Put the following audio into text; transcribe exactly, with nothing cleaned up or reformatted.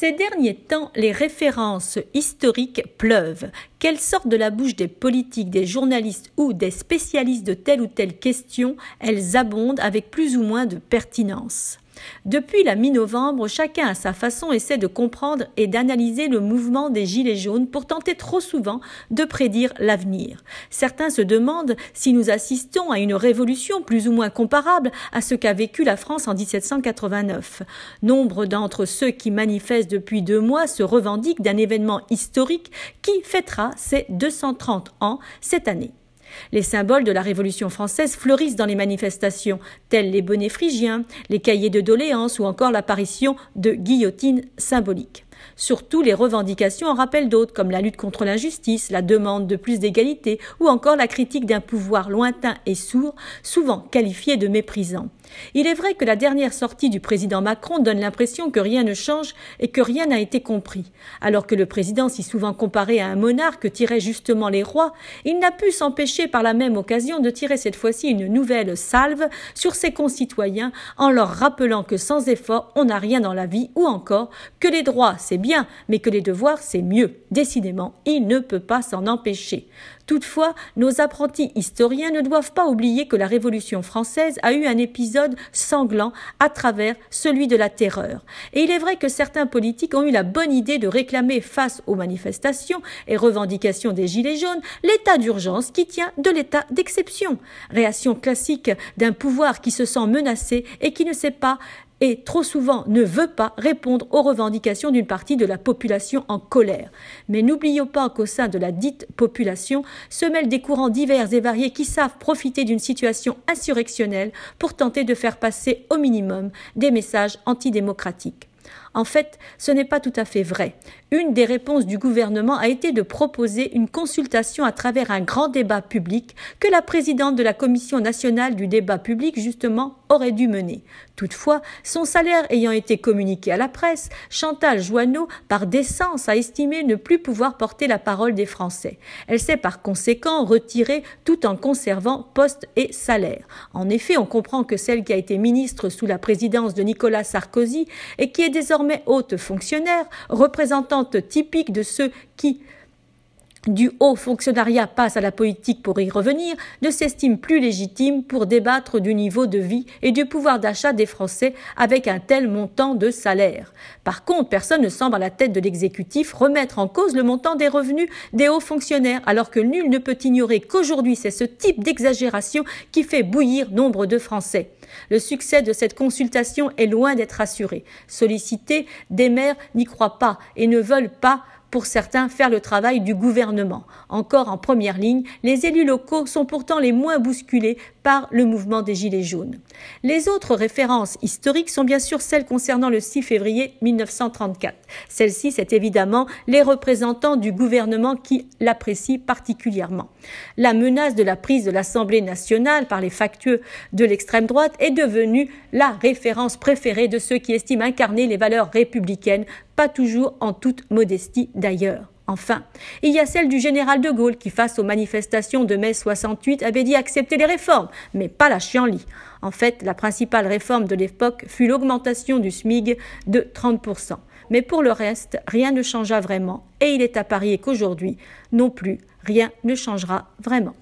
Ces derniers temps, les références historiques pleuvent. Qu'elles sortent de la bouche des politiques, des journalistes ou des spécialistes de telle ou telle question, elles abondent avec plus ou moins de pertinence. Depuis la mi-novembre, chacun à sa façon essaie de comprendre et d'analyser le mouvement des Gilets jaunes pour tenter trop souvent de prédire l'avenir. Certains se demandent si nous assistons à une révolution plus ou moins comparable à ce qu'a vécu la France en dix-sept cent quatre-vingt-neuf. Nombre d'entre ceux qui manifestent depuis deux mois se revendiquent d'un événement historique qui fêtera ses deux cent trente ans cette année. Les symboles de la Révolution française fleurissent dans les manifestations, tels les bonnets phrygiens, les cahiers de doléances ou encore l'apparition de guillotines symboliques. Surtout, les revendications en rappellent d'autres, comme la lutte contre l'injustice, la demande de plus d'égalité ou encore la critique d'un pouvoir lointain et sourd, souvent qualifié de méprisant. Il est vrai que la dernière sortie du président Macron donne l'impression que rien ne change et que rien n'a été compris. Alors que le président, si souvent comparé à un monarque, tirait justement les rois, il n'a pu s'empêcher par la même occasion de tirer cette fois-ci une nouvelle salve sur ses concitoyens en leur rappelant que sans effort, on n'a rien dans la vie ou encore que les droits, c'est bien, mais que les devoirs, c'est mieux. Décidément, il ne peut pas s'en empêcher. Toutefois, nos apprentis historiens ne doivent pas oublier que la Révolution française a eu un épisode sanglant à travers celui de la terreur. Et il est vrai que certains politiques ont eu la bonne idée de réclamer face aux manifestations et revendications des Gilets jaunes l'état d'urgence qui tient de l'état d'exception. Réaction classique d'un pouvoir qui se sent menacé et qui ne sait pas et trop souvent ne veut pas répondre aux revendications d'une partie de la population en colère. Mais n'oublions pas qu'au sein de la dite population se mêlent des courants divers et variés qui savent profiter d'une situation insurrectionnelle pour tenter de faire passer au minimum des messages antidémocratiques. En fait, ce n'est pas tout à fait vrai. Une des réponses du gouvernement a été de proposer une consultation à travers un grand débat public que la présidente de la Commission nationale du débat public, justement, aurait dû mener. Toutefois, son salaire ayant été communiqué à la presse, Chantal Jouanneau, par décence, a estimé ne plus pouvoir porter la parole des Français. Elle s'est par conséquent retirée tout en conservant poste et salaire. En effet, on comprend que celle qui a été ministre sous la présidence de Nicolas Sarkozy et qui est désormais haute fonctionnaire, représentante typique de ceux qui, du haut fonctionnariat, passent à la politique pour y revenir, ne s'estime plus légitime pour débattre du niveau de vie et du pouvoir d'achat des Français avec un tel montant de salaire. Par contre, personne ne semble à la tête de l'exécutif remettre en cause le montant des revenus des hauts fonctionnaires, alors que nul ne peut ignorer qu'aujourd'hui c'est ce type d'exagération qui fait bouillir nombre de Français. Le succès de cette consultation est loin d'être assuré. Sollicités, des maires n'y croient pas et ne veulent pas, pour certains, faire le travail du gouvernement. Encore en première ligne, les élus locaux sont pourtant les moins bousculés par le mouvement des Gilets jaunes. Les autres références historiques sont bien sûr celles concernant le six février mille neuf cent trente-quatre. Celle-ci, c'est évidemment les représentants du gouvernement qui l'apprécient particulièrement. La menace de la prise de l'Assemblée nationale par les factieux de l'extrême droite est devenue la référence préférée de ceux qui estiment incarner les valeurs républicaines, pas toujours en toute modestie d'ailleurs. Enfin, il y a celle du général de Gaulle qui, face aux manifestations de mai soixante-huit, avait dit accepter les réformes, mais pas la chienlit. En fait, la principale réforme de l'époque fut l'augmentation du SMIC de trente pour cent. Mais pour le reste, rien ne changea vraiment et il est à parier qu'aujourd'hui, non plus, rien ne changera vraiment.